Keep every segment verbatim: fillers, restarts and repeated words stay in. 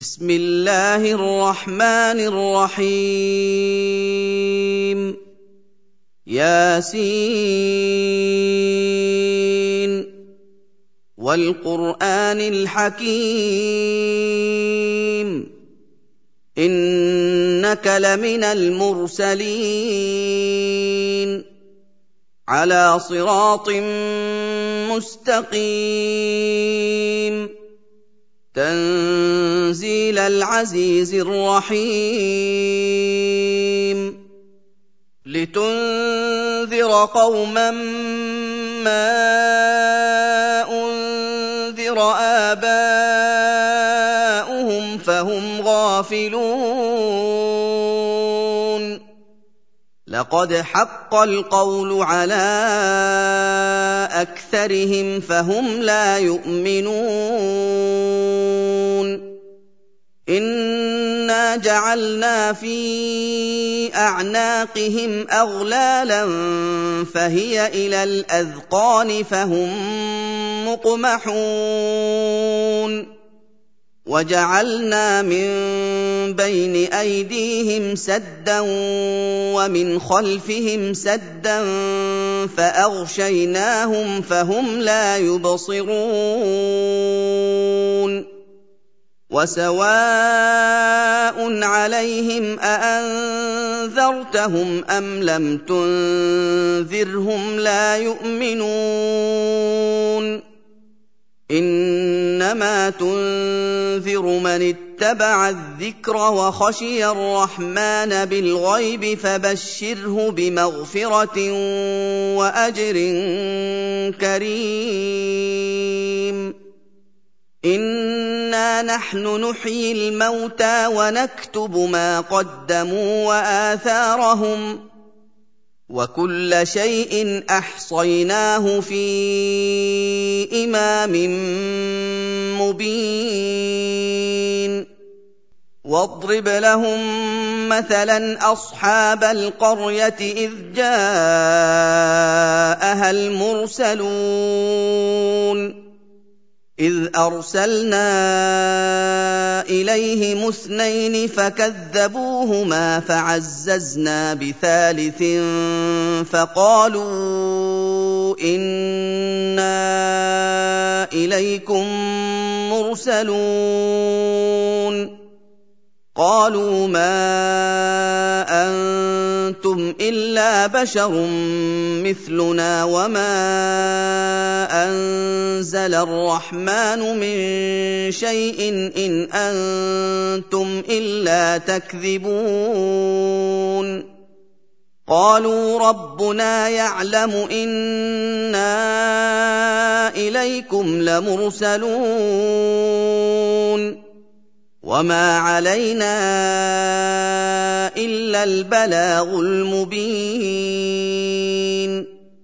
بسم الله الرحمن الرحيم ياسين والقرآن الحكيم إنك لمن المرسلين على صراط مستقيم تنزيل العزيز الرحيم لتنذر قوما ما أنذر آباؤهم فهم غافلون لقد حق القول على أكثرهم فهم لا يؤمنون إنا جعلنا في أعناقهم أغلالا فهي إلى الأذقان فهم مقمحون وجعلنا من بين أيديهم سدا ومن خلفهم سدا فأغشيناهم فهم لا يبصرون وسواء عليهم أأنذرتهم أم لم تنذرهم لا يؤمنون إنما تنذر من اتبع الذكر وخشي الرحمن بالغيب فبشره بمغفرة وأجر كريم إنا نحن نحيي الموتى ونكتب ما قدموا وآثارهم وكل شيء أحصيناه في إمام مبين واضرب لهم مثلا أصحاب القرية إذ جاءها المرسلون إذ أرسلنا إليهم اثنين فكذبوهما فعززنا بثالث فقالوا إنا إليكم مرسلون قالوا ما أنتم إلا بشر مثلنا وما أنزل الرحمن من شيء إن أنتم إلا تكذبون قالوا ربنا يعلم إنا إليكم لمرسلون وما علينا إلا البلاغ المبين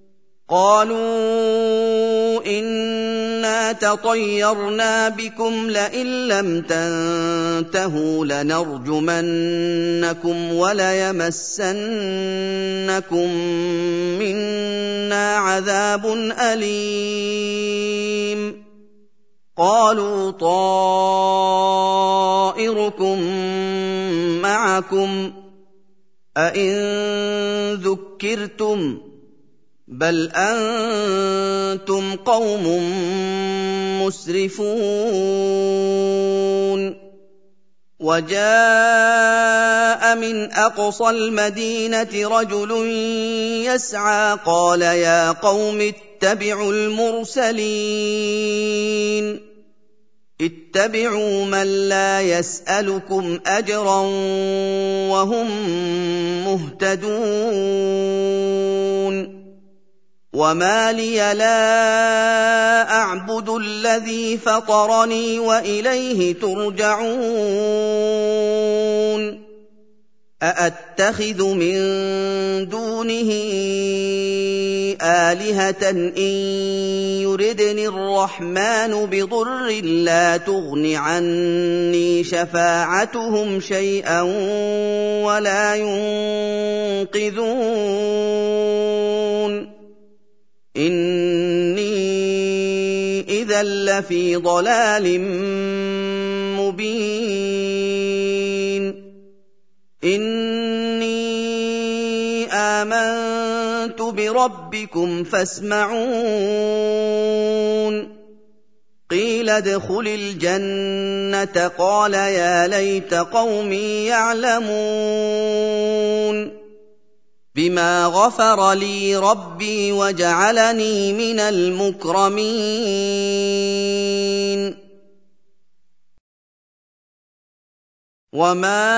قالوا إنا تطيرنا بكم لئن لم تنتهوا لنرجمنكم وليمسنكم منا عذاب أليم قالوا طائركم معكم أئن ذكرتم بل أنتم قوم مسرفون وجاء من أقصى المدينة رجل يسعى قال يا قوم اتبعوا المرسلين اتبعوا من لا يسألكم أجرا وهم مهتدون وما لي لا أعبد الذي فطرني وإليه ترجعون أأتخذ من دونه آلهة إن يردني الرحمن بضر لا تغن عني شفاعتهم شيئا ولا ينقذون إني إذا لفي ضلال مبين إِنِّي آمَنتُ بِرَبِّكُمْ فَاسْمَعُونِ قِيلَ ادْخُلِ الْجَنَّةَ قَالَ يَا لَيْتَ قَوْمِي يَعْلَمُونَ بِمَا غَفَرَ لِي رَبِّي وَجَعَلَنِي مِنَ الْمُكْرَمِينَ وَمَا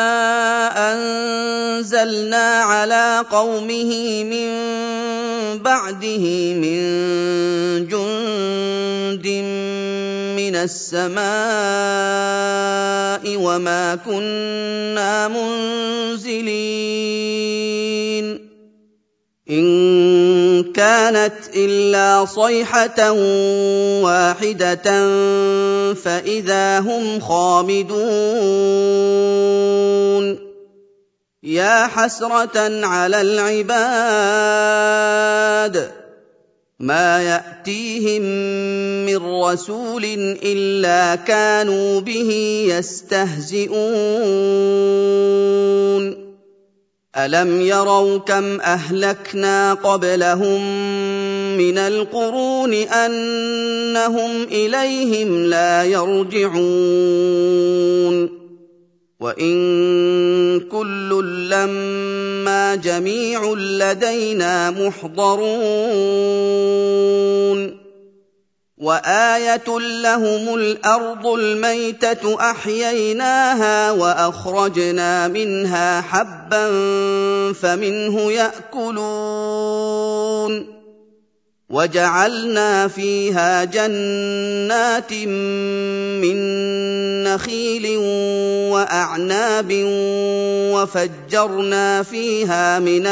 أَنزَلْنَا عَلَىٰ قَوْمِهِ مِن بَعْدِهِ مِن جُندٍ مِّنَ السَّمَاءِ وَمَا كُنَّا مُنزِلِينَ إِن كَانَتْ إِلَّا صَيْحَةً وَاحِدَةً فَإِذَا هُمْ خَامِدُونَ يَا حَسْرَةً عَلَى الْعِبَادِ مَا يَأْتِيهِم مِّن رَّسُولٍ إِلَّا كَانُوا بِهِ يَسْتَهْزِئُونَ أَلَمْ يَرَوْا كَمْ أَهْلَكْنَا قَبْلَهُم مِّنَ الْقُرُونِ أَنَّهُمْ إِلَيْهِمْ لَا يَرْجِعُونَ وَإِن كُلٌّ لَّمَّا جَمِيعٌ لَّدَيْنَا مُحْضَرُونَ وَآيَةٌ لَّهُمُ الْأَرْضُ الْمَيْتَةُ أَحْيَيْنَاهَا وَأَخْرَجْنَا مِنْهَا حَبًّا فَمِنْهُ يَأْكُلُونَ وَجَعَلْنَا فِيهَا جَنَّاتٍ مِّن نَّخِيلٍ وَأَعْنَابٍ وَفَجَّرْنَا فِيهَا مِنَ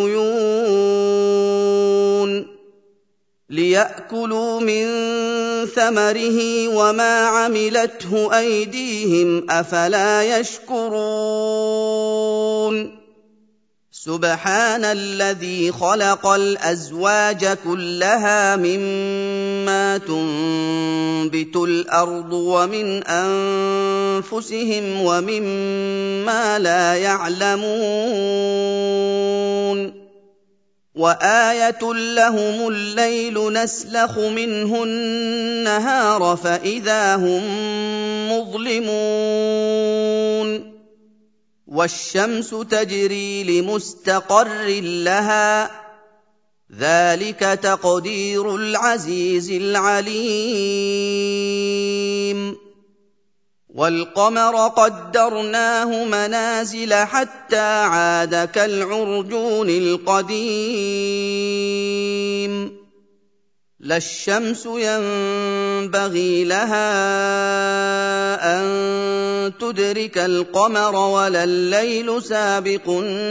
الْعُيُونِ لِيَأْكُلُوا مِن ثَمَرِهِ وَمَا عَمِلَتْهُ أَيْدِيهِمْ ۖ أَفَلَا يَشْكُرُونَ سُبْحَانَ الَّذِي خَلَقَ الْأَزْوَاجَ كُلَّهَا مِمَّا تُنبِتُ الْأَرْضُ وَمِنْ أَنفُسِهِمْ وَمِمَّا لَا يَعْلَمُونَ وَآيَةٌ لَّهُمُ اللَّيْلُ نَسْلَخُ مِنْهُ النَّهَارَ فَإِذَا هُم مُّظْلِمُونَ وَالشَّمْسُ تَجْرِي لِمُسْتَقَرٍّ لَّهَا ۚ ذَٰلِكَ تَقْدِيرُ الْعَزِيزِ الْعَلِيمِ وَالْقَمَرَ قَدَّرْنَاهُ مَنَازِلَ حَتَّىٰ عَادَ كَالْعُرْجُونِ الْقَدِيمِ لَا الشَّمْسُ يَنبَغِي لَهَا أَن تُدْرِكَ الْقَمَرَ وَلَا اللَّيْلُ سَابِقُ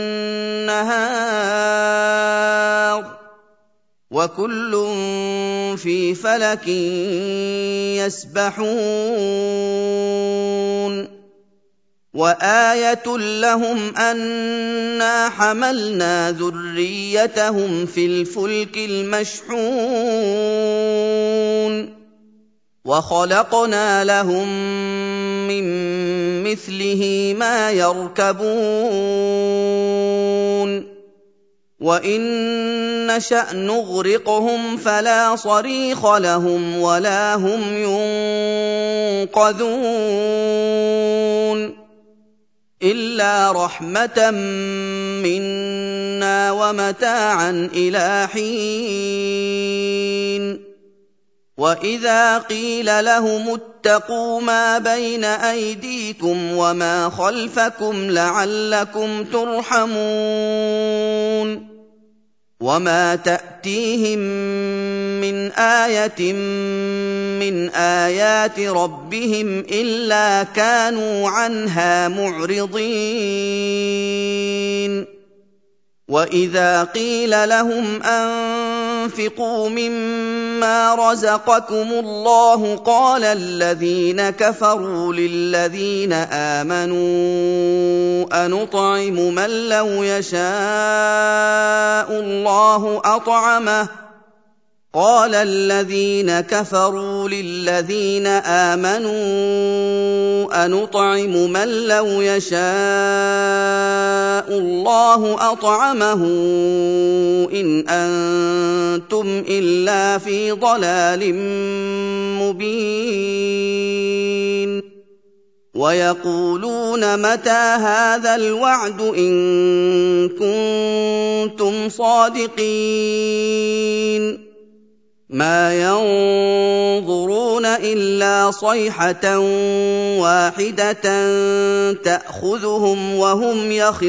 النَّهَارِ ۚ وَكُلٌّ فِي فَلَكٍ يَسْبَحُونَ وَآيَةٌ لَّهُمْ أَنَّا حَمَلْنَا ذُرِّيَّتَهُمْ فِي الْفُلْكِ الْمَشْحُونِ وَخَلَقْنَا لَهُم مِّن مِّثْلِهِ مَا يَرْكَبُونَ وَإِن نَّشَأْ نُغْرِقْهُمْ فَلَا صَرِيخَ لَهُمْ وَلَا هُمْ يُنقَذُونَ إِلَّا رَحْمَةً مِّنَّا وَمَتَاعًا إِلَىٰ حِينٍ وَإِذَا قِيلَ لَهُمُ اتَّقُوا مَا بَيْنَ أَيْدِيكُمْ وَمَا خَلْفَكُمْ لَعَلَّكُمْ تُرْحَمُونَ وَمَا تَأْتِيهِم مِّنْ آيَةٍ مِّنْ آيَاتِ رَبِّهِمْ إِلَّا كَانُوا عَنْهَا مُعْرِضِينَ وَإِذَا قِيلَ لَهُمْ أَنفِقُوا مِمَّا رَزَقَكُمُ اللَّهُ قَالَ الَّذِينَ كَفَرُوا لِلَّذِينَ آمَنُوا أَنُطْعِمُ مَن لَّوْ يَشَاءُ اللَّهُ أَطْعَمَهُ قال الذين كفروا للذين آمنوا أنطعم من لو يشاء الله أطعمه إن أنتم إلا في ضلال مبين ويقولون متى هذا الوعد إن كنتم صادقين ما ينظرون إلا صيحة واحدة تأخذهم وهم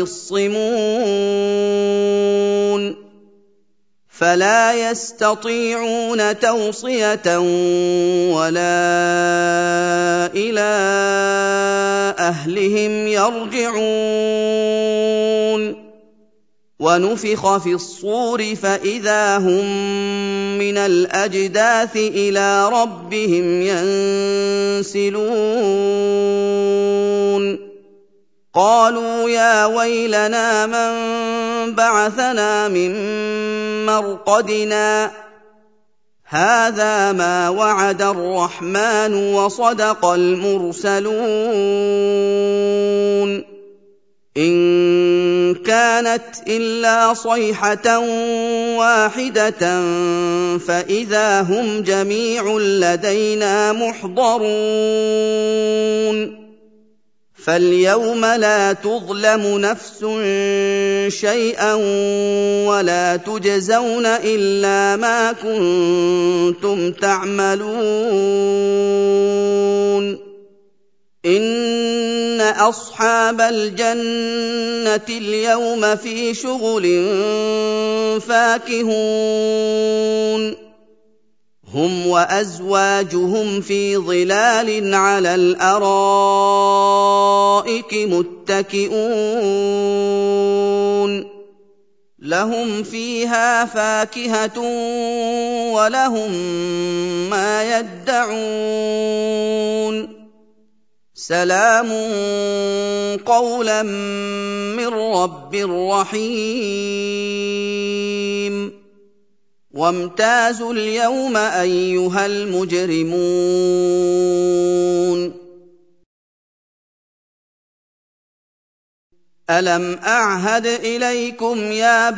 يخصمون فلا يستطيعون توصية ولا إلى أهلهم يرجعون ونفخ في الصور فإذا هم من الأجداث إلى ربهم ينسلون قالوا يا ويلنا من بعثنا من مرقدنا هذا ما وعد الرحمن وصدق المرسلون إن كانت إلا صيحة واحدة فإذا هم جميع لدينا محضرون فاليوم لا تظلم نفس شيئا ولا تجزون إلا ما كنتم تعملون إن أصحاب الجنة اليوم في شغل فاكهون هم وأزواجهم في ظلال على الأرائك متكئون لهم فيها فاكهة ولهم ما يدعون سلام قولا من رب رحيم وامتازوا اليوم أيها المجرمون ألم أعهد إليكم يا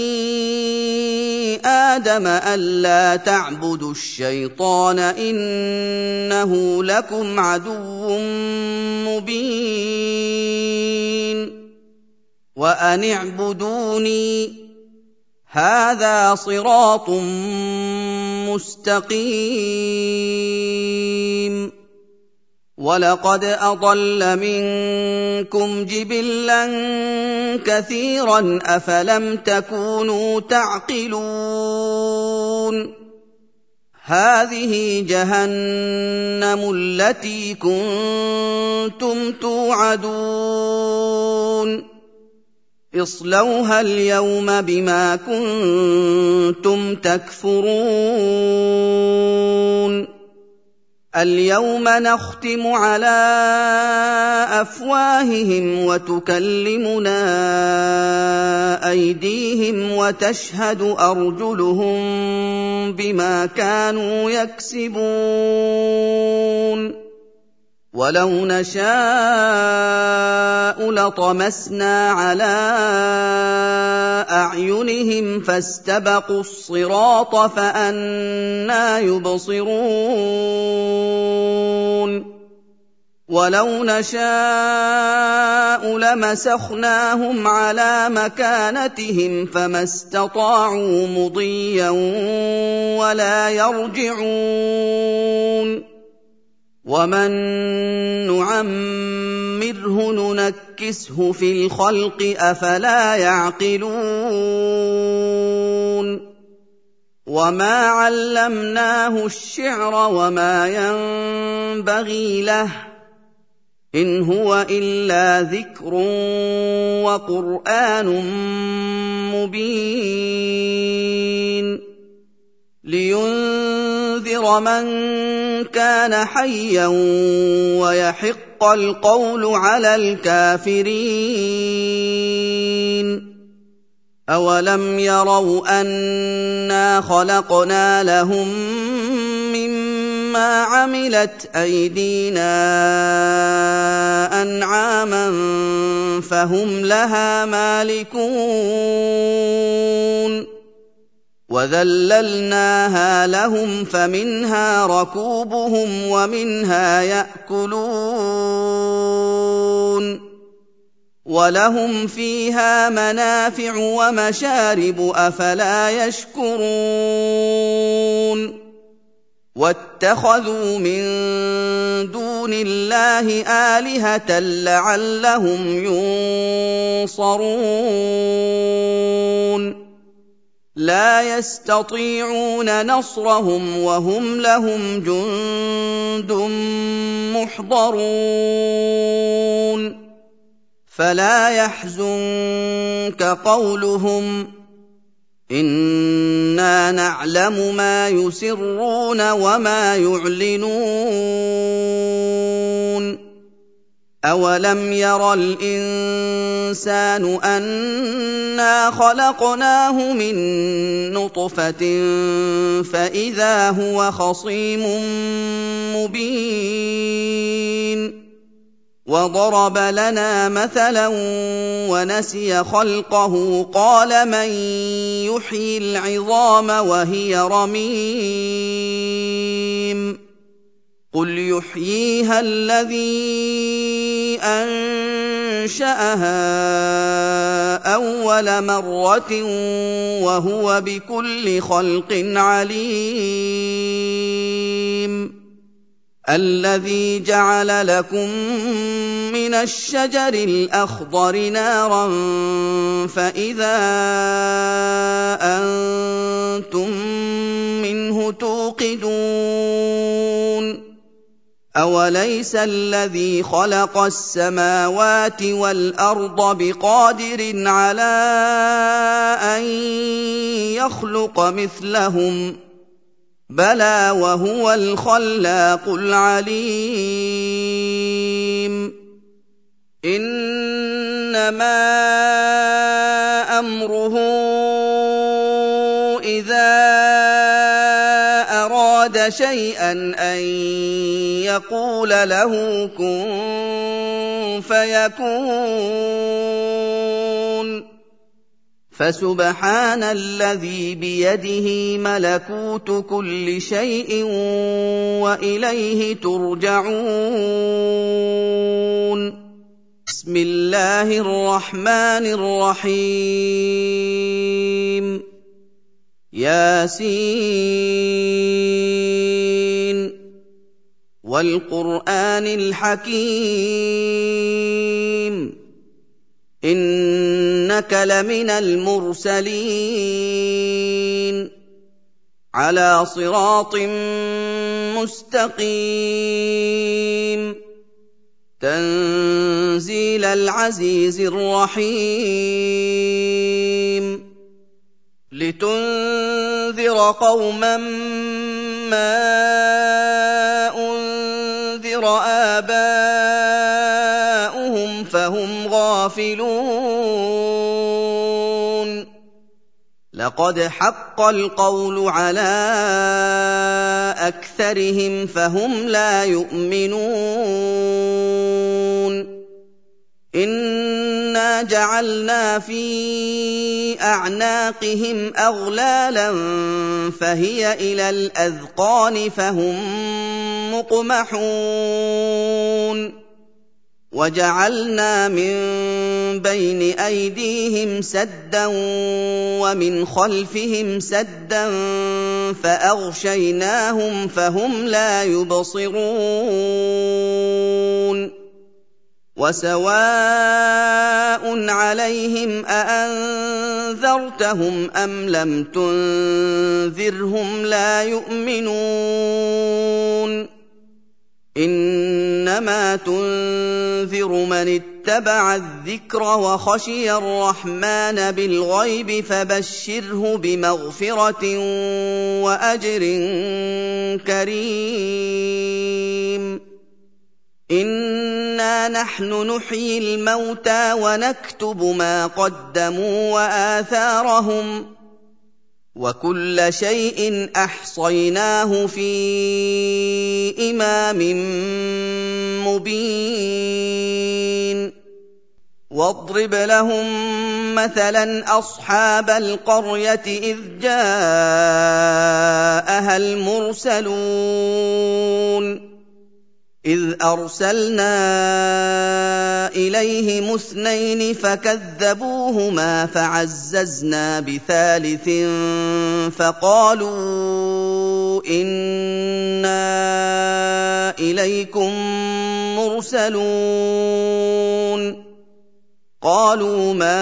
بني آدم ألا تعبدوا الشيطان إنه لكم عدو مبين وأن اعبدوني هذا صراط مستقيم وَلَقَدْ أَضَلَّ مِنكُمْ جِبِلًّا كَثِيرًا أَفَلَمْ تَكُونُوا تَعْقِلُونَ هَٰذِهِ جَهَنَّمُ الَّتِي كُنتُمْ تُوعَدُونَ اصْلَوْهَا الْيَوْمَ بِمَا كُنتُمْ تَكْفُرُونَ الْيَوْمَ نَخْتِمُ عَلَىٰ أَفْوَاهِهِمْ وَتُكَلِّمُنَا أَيْدِيهِمْ وَتَشْهَدُ أَرْجُلُهُم بِمَا كَانُوا يَكْسِبُونَ وَلَوْ نَشَاءُ لَطَمَسْنَا عَلَىٰ أَعْيُنِهِمْ فَاسْتَبَقُوا الصِّرَاطَ فَأَنَّىٰ يُبْصِرُونَ وَلَوْ نَشَاءُ لَمَسَخْنَاهُمْ عَلَىٰ مَكَانَتِهِمْ فَمَا اسْتَطَاعُوا مُضِيًّا وَلَا يَرْجِعُونَ وَمَن نُّعَمِّرْهُ نُنَكِّسْهُ فِي الْخَلْقِ أَفَلَا يَعْقِلُونَ وَمَا عَلَّمْنَاهُ الشِّعْرَ وَمَا يَنبَغِي لَهُ إِنْ هُوَ إِلَّا ذِكْرٌ وَقُرْآنٌ مُّبِينٌ لِيُنذِرَ مَن كَانَ حَيًّا وَيَحِقَّ الْقَوْلُ عَلَى الْكَافِرِينَ أَوَلَمْ يَرَوْا أَنَّا خَلَقْنَا لَهُم مِّمَّا عَمِلَتْ أَيْدِينَا أَنْعَامًا فَهُمْ لَهَا مَالِكُونَ وَذَلَّلْنَاهَا لَهُمْ فَمِنْهَا رَكُوبُهُمْ وَمِنْهَا يَأْكُلُونَ وَلَهُمْ فِيهَا مَنَافِعُ وَمَشَارِبُ أَفَلَا يَشْكُرُونَ وَاتَّخَذُوا مِن دُونِ اللَّهِ آلِهَةً لَّعَلَّهُمْ يُنصَرُونَ لَا يَسْتَطِيعُونَ نَصْرَهُمْ وَهُمْ لَهُمْ جُندٌ مُّحْضَرُونَ فَلَا يَحْزُنكَ قَوْلُهُمْ ۘ إِنَّا نَعْلَمُ مَا يُسِرُّونَ وَمَا يُعْلِنُونَ أَوَلَمْ يَرَ الْإِنسَانُ أَنَّا خَلَقْنَاهُ مِن نُّطْفَةٍ فَإِذَا هُوَ خَصِيمٌ مُّبِينٌ وَضَرَبَ لَنَا مَثَلًا وَنَسِيَ خَلْقَهُ قَالَ مَن يُحْيِي الْعِظَامَ وَهِيَ رَمِيمٌ قُلْ يُحْيِيهَا الَّذِي أَنشَأَهَا أَوَّلَ مَرَّةٍ وَهُوَ بِكُلِّ خَلْقٍ عَلِيمٌ الَّذِي جَعَلَ لَكُم مِّنَ الشَّجَرِ الْأَخْضَرِ نَارًا فَإِذَا أَنتُم مِّنْهُ تُوقِدُونَ أَوَلَيْسَ الَّذِي خَلَقَ السَّمَاوَاتِ وَالْأَرْضَ بِقَادِرٍ عَلَىٰ أَن يَخْلُقَ مِثْلَهُم ۚ بَلَىٰ وَهُوَ الْخَلَّاقُ الْعَلِيمُ إِنَّمَا أَمْرُهُ إِذَا أَرَادَ شَيْئًا أَن يَقُولَ لَهُ كُن فَيَكُونُ فَسُبْحَانَ الَّذِي بِيَدِهِ مَلَكُوتُ كُلِّ شَيْءٍ وَإِلَيْهِ تُرْجَعُونَ بسم الله الرحمن الرحيم ياسين والقرآن الحكيم إنك لمن المرسلين على صراط مستقيم تنزيل العزيز الرحيم لتنذر قوما ما أنذر آباؤهم فهم غافلون لقد حق القول على أكثرهم فهم لا يؤمنون إنا جعلنا في أعناقهم أغلالا فهي إلى الأذقان فهم مقمحون وجعلنا من بين أيديهم سدا ومن خلفهم سدا فأغشيناهم فهم لا يبصرون وسواء عليهم أأنذرتهم أم لم تنذرهم لا يؤمنون إنما تنذر من اتبع الذكر وخشي الرحمن بالغيب فبشره بمغفرة وأجر كريم إن إِنَّا نَحْنُ نُحْيِي الْمَوْتَىٰ وَنَكْتُبُ مَا قَدَّمُوا وَآثَارَهُمْ ۚ وَكُلَّ شَيْءٍ أَحْصَيْنَاهُ فِي إِمَامٍ مُّبِينٍ وَاضْرِبْ لَهُم مَّثَلًا أَصْحَابَ الْقَرْيَةِ إِذْ جَاءَهَا الْمُرْسَلُونَ إِذْ أَرْسَلْنَا إِلَيْهِمُ اثْنَيْنِ فَكَذَّبُوهُمَا فَعَزَّزْنَا بِثَالِثٍ فَقَالُوا إِنَّا إِلَيْكُم مُّرْسَلُونَ قَالُوا مَا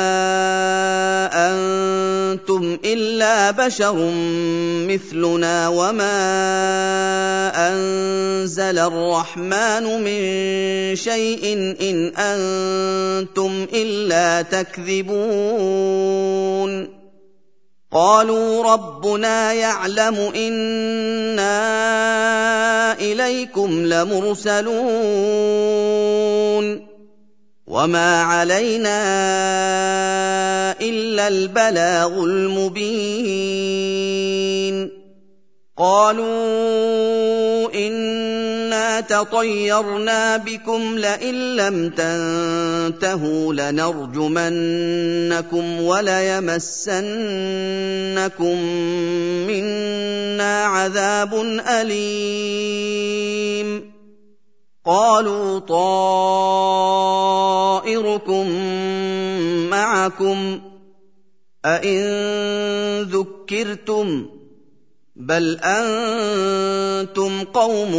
أَنتُمْ إِلَّا بَشَرٌ مِّثْلُنَا وَمَا أَنزَلَ الرَّحْمَٰنُ مِن شَيْءٍ إِنْ أَنتُمْ إِلَّا تَكْذِبُونَ قَالُوا رَبُّنَا يَعْلَمُ إِنَّا إِلَيْكُمْ لَمُرْسَلُونَ وَمَا عَلَيْنَا إِلَّا الْبَلَاغُ الْمُبِينُ قَالُوا إِنَّا تَطَيَّرْنَا بِكُمْ لَئِن لَّمْ تَنتَهُوا لَنَرْجُمَنَّكُمْ وَلَيَمَسَّنَّكُم مِّنَّا عَذَابٌ أَلِيمٌ قَالُوا طَائِرُكُم مَّعَكُمْ ۚ أَئِن ذُكِّرْتُم ۚ بَلْ أَنتُمْ قَوْمٌ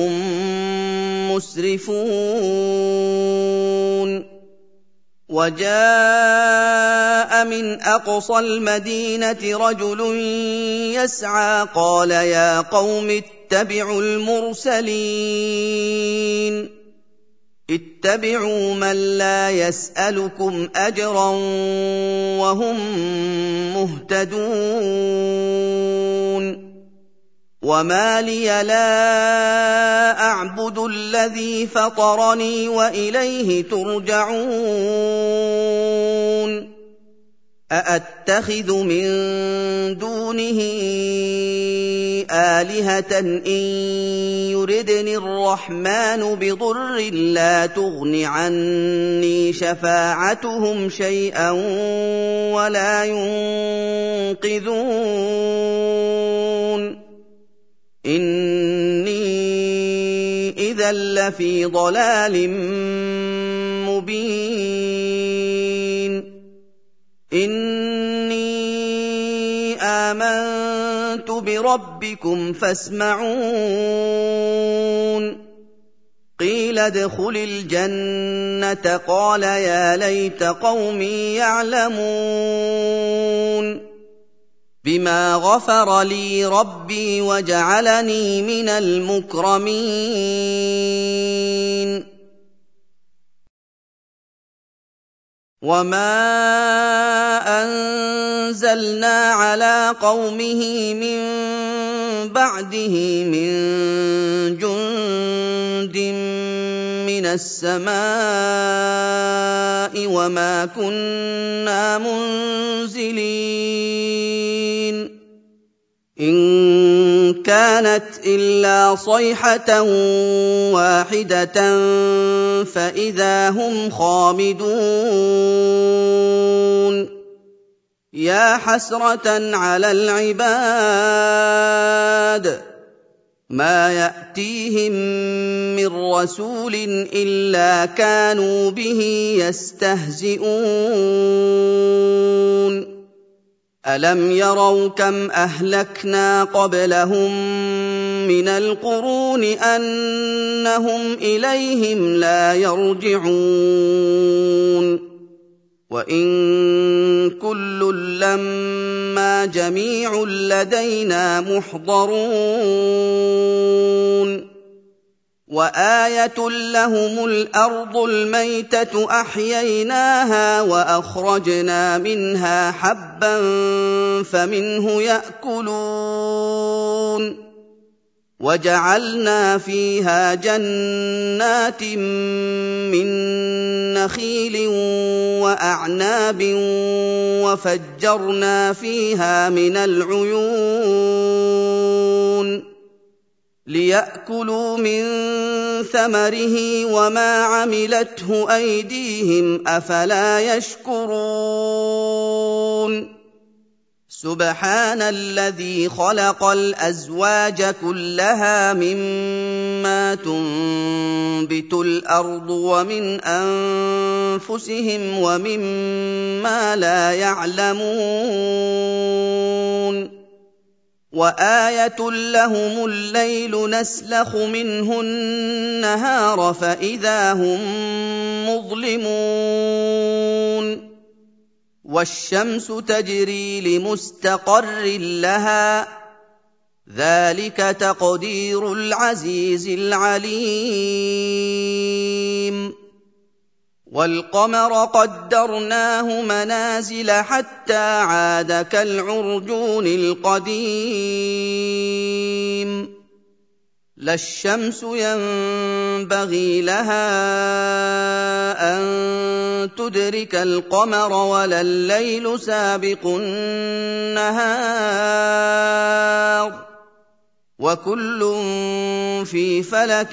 مُّسْرِفُونَ وَجَاءَ مِنْ أَقْصَى الْمَدِينَةِ رَجُلٌ يَسْعَىٰ قَالَ يَا قَوْمِ اتَّبِعُوا الْمُرْسَلِينَ اتَّبِعُوا مَن لَّا يَسْأَلُكُمْ أَجْرًا وَهُم مُّهْتَدُونَ وَمَا لِيَ لَا أَعْبُدُ الَّذِي فَطَرَنِي وَإِلَيْهِ تُرْجَعُونَ أَأَتَّخِذُ مِن دُونِهِ آلِهَةً إِن يُرِدْنِ الرَّحْمَٰنُ بِضُرٍّ لَّا تُغْنِ عَنِّي شَفَاعَتُهُمْ شَيْئًا وَلَا يُنقِذُونِ إِنِّي إِذًا لَّفِي ضَلَالٍ مُّبِينٍ إِنِّي آمَنتُ بِرَبِّكُمْ فَاسْمَعُونِ قِيلَ ادْخُلِ الْجَنَّةَ قَالَ يَا لَيْتَ قَوْمِي يَعْلَمُونَ بِمَا غَفَرَ لِي رَبِّي وَجَعَلَنِي مِنَ الْمُكْرَمِينَ وَمَا أَنزَلْنَا عَلَىٰ قَوْمِهِ مِن بَعْدِهِ مِن جُندٍ مِّنَ السَّمَاءِ وَمَا كُنَّا مُنزِلِينَ إِن كَانَتْ إِلَّا صَيْحَةً وَاحِدَةً فَإِذَا هُمْ خَامِدُونَ يَا حَسْرَةً عَلَى الْعِبَادِ مَا يَأْتِيهِم مِّن رَّسُولٍ إِلَّا كَانُوا بِهِ يَسْتَهْزِئُونَ أَلَمْ يَرَوْا كَمْ أَهْلَكْنَا قَبْلَهُم مِّنَ الْقُرُونِ أَنَّهُمْ إِلَيْهِمْ لَا يَرْجِعُونَ وَإِن كُلٌّ لَّمَّا جَمِيعٌ لَّدَيْنَا مُحْضَرُونَ وَآيَةٌ لَّهُمُ الْأَرْضُ الْمَيْتَةُ أَحْيَيْنَاهَا وَأَخْرَجْنَا مِنْهَا حَبًّا فَمِنْهُ يَأْكُلُونَ وَجَعَلْنَا فِيهَا جَنَّاتٍ مِّن نَّخِيلٍ وَأَعْنَابٍ وَفَجَّرْنَا فِيهَا مِنَ الْعُيُونِ لِيَأْكُلُوا مِن ثَمَرِهِ وَمَا عَمِلَتْهُ أَيْدِيهِمْ ۖ أَفَلَا يَشْكُرُونَ سُبْحَانَ الَّذِي خَلَقَ الْأَزْوَاجَ كُلَّهَا مِمَّا تُنبِتُ الْأَرْضُ وَمِنْ أَنفُسِهِمْ وَمِمَّا لَا يَعْلَمُونَ وَآيَةٌ لَّهُمُ اللَّيْلُ نَسْلَخُ مِنْهُ النَّهَارَ فَإِذَا هُم مُّظْلِمُونَ وَالشَّمْسُ تَجْرِي لِمُسْتَقَرٍّ لَّهَا ۚ ذَٰلِكَ تَقْدِيرُ الْعَزِيزِ الْعَلِيمِ وَالْقَمَرَ قَدَّرْنَاهُ مَنَازِلَ حَتَّىٰ عَادَ كَالْعُرْجُونِ الْقَدِيمِ لَا الشَّمْسُ يَنبَغِي لَهَا أَن تُدْرِكَ الْقَمَرَ وَلَا اللَّيْلُ سَابِقُ النَّهَارِ ۚ وَكُلٌّ فِي فَلَكٍ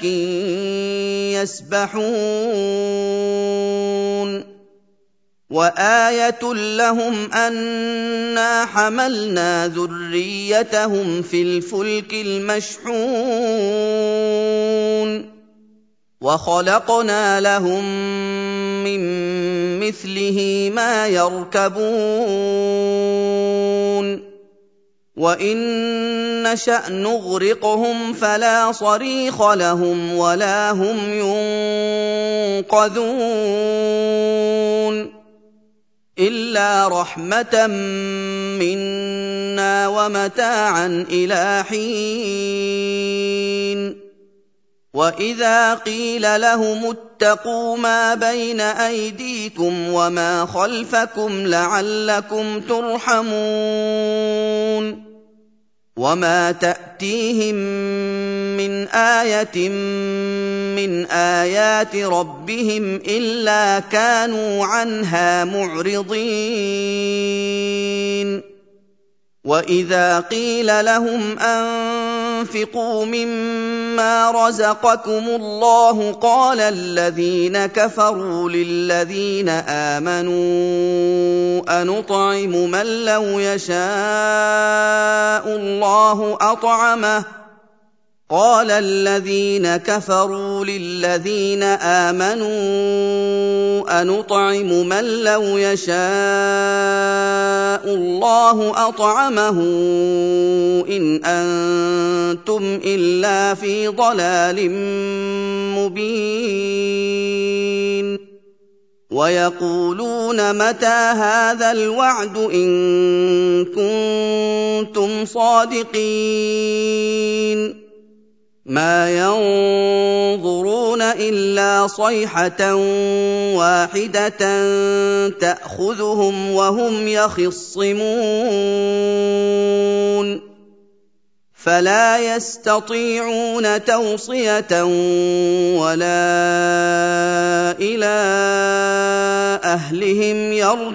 يَسْبَحُونَ وَآيَةٌ لَّهُمْ أَنَّا حَمَلْنَا ذُرِّيَّتَهُمْ فِي الْفُلْكِ الْمَشْحُونِ وَخَلَقْنَا لَهُم مِّن مِّثْلِهِ مَا يَرْكَبُونَ وَإِن نَّشَأْ نُغْرِقْهُمْ فَلَا صَرِيخَ لَهُمْ وَلَا هُمْ يُنقَذُونَ إِلَّا رَحْمَةً مِّنَّا وَمَتَاعًا إِلَىٰ حِينٍ وَإِذَا قِيلَ لَهُمُ اتَّقُوا مَا بَيْنَ أَيْدِيكُمْ وَمَا خَلْفَكُمْ لَعَلَّكُمْ تُرْحَمُونَ وَمَا تَأْتِيهِم مِّنْ آيَةٍ مِّنْ آيَاتِ رَبِّهِمْ إِلَّا كَانُوا عَنْهَا مُعْرِضِينَ وَإِذَا قِيلَ لَهُمْ أَنفِقُوا مِمَّا رَزَقَكُمُ اللَّهُ قَالَ الَّذِينَ كَفَرُوا لِلَّذِينَ آمَنُوا أَنُطْعِمُ مَن لَّوْ يَشَاءُ اللَّهُ أَطْعَمَهُ قَالَ الَّذِينَ كَفَرُوا لِلَّذِينَ آمَنُوا أَنُطْعِمُ مَن لَّوْ يَشَاءُ اللَّهُ أَطْعَمَهُ إِنْ أَنتُمْ إِلَّا فِي ضَلَالٍ مُّبِينٍ وَيَقُولُونَ مَتَىٰ هَٰذَا الْوَعْدُ إِن كُنتُمْ صَادِقِينَ مَا يَنظُرُونَ إِلَّا صَيْحَةً وَاحِدَةً تَأْخُذُهُمْ وَهُمْ يَخِصِّمُونَ فَلَا يَسْتَطِيعُونَ تَوْصِيَةً وَلَا إِلَىٰ أَهْلِهِمْ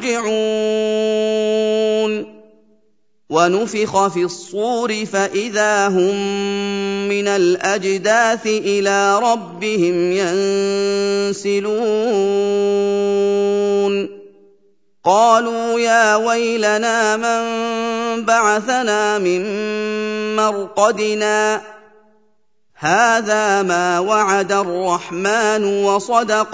يَرْجِعُونَ وَنُفِخَ فِي الصُّورِ فَإِذَا هُم مِّنَ الْأَجْدَاثِ إِلَىٰ رَبِّهِمْ يَنسِلُونَ قَالُوا يَا وَيْلَنَا مَن بَعَثَنَا مِن مَّرْقَدِنَا هَٰذَا مَا وَعَدَ الرَّحْمَٰنُ وَصَدَقَ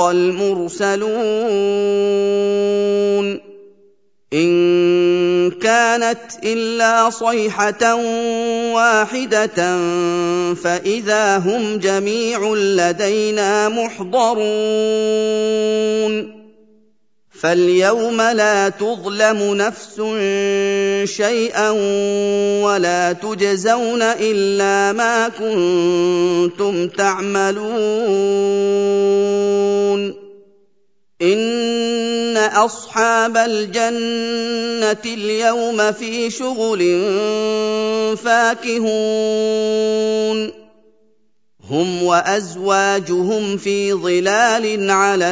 الْمُرْسَلُونَ إِن كَانَتْ إِلَّا صَيْحَةً وَاحِدَةً فَإِذَا هُمْ جَمِيعٌ لَّدَيْنَا مُحْضَرُونَ فَالْيَوْمَ لَا تُظْلَمُ نَفْسٌ شَيْئًا وَلَا تُجْزَوْنَ إِلَّا مَا كُنتُمْ تَعْمَلُونَ إِنَّ أَصْحَابَ الْجَنَّةِ الْيَوْمَ فِي شُغُلٍ فَاكِهُونَ هم وأزواجهم في ظلال على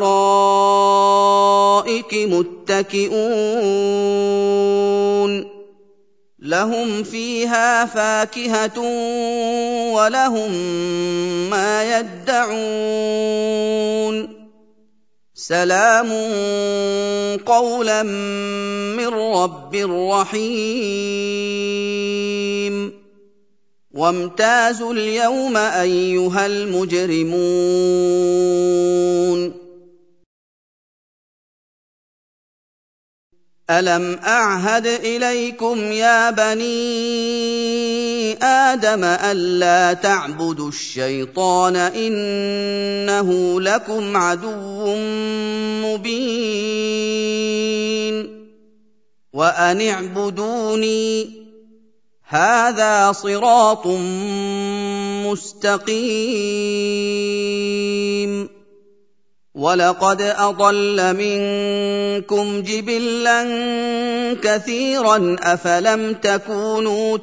الأرائك متكئون لهم فيها فاكهة ولهم ما يدعون سلام قولا من رب رحيم وامتازوا اليوم أيها المجرمون ألم أعهد إليكم يا بني آدم ألا تعبدوا الشيطان إنه لكم عدو مبين وأن اعبدوني هذا صراط مستقيم ولقد أضل منكم جبلا كثيرا أفلم تكونوا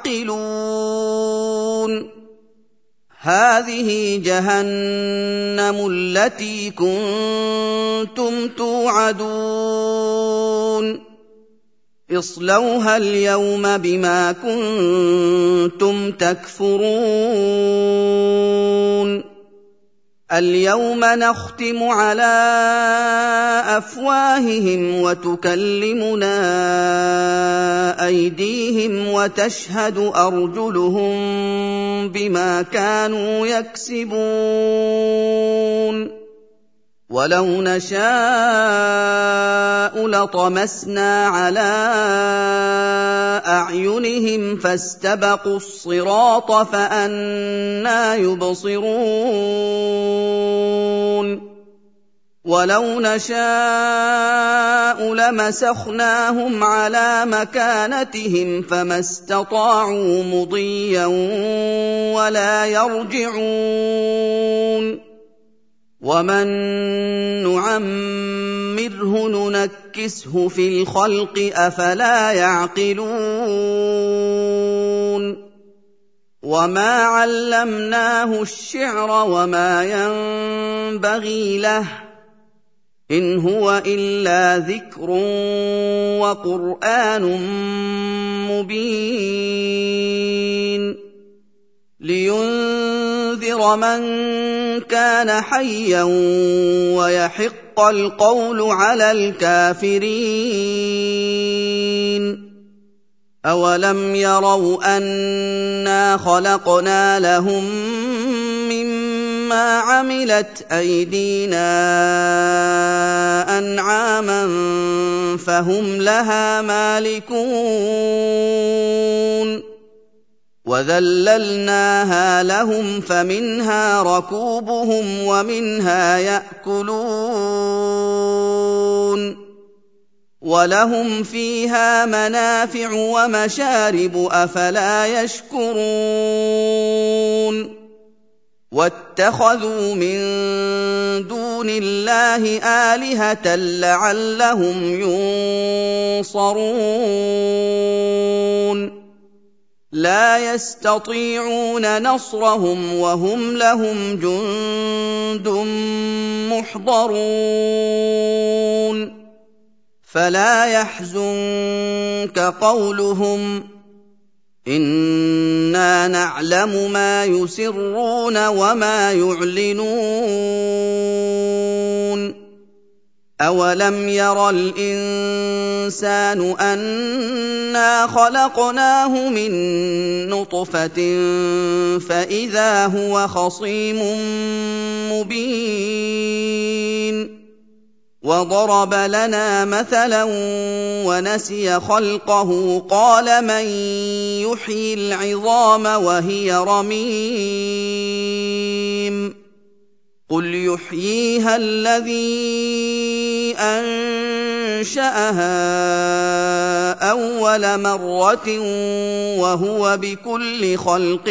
تعقلون هذه جهنم التي كنتم توعدون اصلوها اليوم بما كنتم تكفرون اليوم نختم على أفواههم وتكلمنا أيديهم وتشهد أرجلهم بما كانوا يكسبون ولو نشاء لطمسنا على أعينهم فاستبقوا الصراط فأنى يبصرون ولو نشاء لمسخناهم على مكانتهم فما استطاعوا مضيا ولا يرجعون ومن نعمره ننكسه في الخلق أفلا يعقلون وما علمناه الشعر وما ينبغي له إن هو إلا ذكر وقرآن مبين لينذر من كان حيا ويحق القول على الكافرين أولم يروا أنا خلقنا لهم مما عملت أيدينا أنعاما فهم لها مالكون وذللناها لهم فمنها ركوبهم ومنها يأكلون ولهم فيها منافع ومشارب أفلا يشكرون واتخذوا من دون الله آلهة لعلهم ينصرون لا يستطيعون نصرهم وهم لهم جند محضرون فلا يحزنك قولهم إنا نعلم ما يسرون وما يعلنون أولم ير الإنسان أنا خلقناه من نطفة فإذا هو خصيم مبين وضرب لنا مثلا ونسي خلقه قال من يحيي العظام وهي رميم قل يحييها الذي أنشأها أول مرة وهو بكل خلق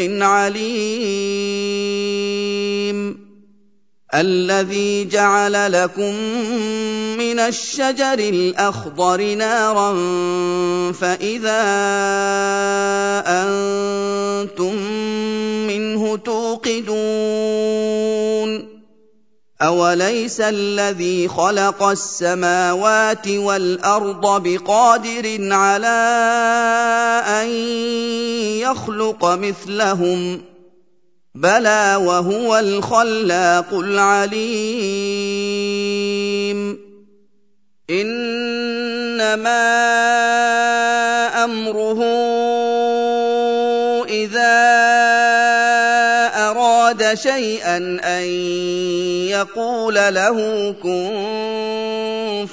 عليم الذي جعل لكم من الشجر الأخضر نارا فإذا أنتم منه مِنْهُ تُوقِدُونَ أَوَلَيْسَ الَّذِي خَلَقَ السَّمَاوَاتِ وَالْأَرْضَ بِقَادِرٍ عَلَىٰ أَن يَخْلُقَ مِثْلَهُم ۚ بَلَىٰ وَهُوَ الْخَلَّاقُ الْعَلِيمُ إِنَّمَا أَمْرُهُ إِذَا أَرَادَ شَيْئًا أَن يَقُولَ لَهُ كُن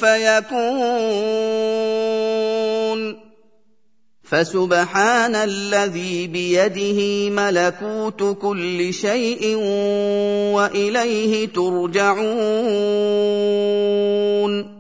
فَيَكُونُ فَسُبْحَانَ الَّذِي بِيَدِهِ مَلَكُوتُ كُلِّ شَيْءٍ وَإِلَيْهِ تُرْجَعُونَ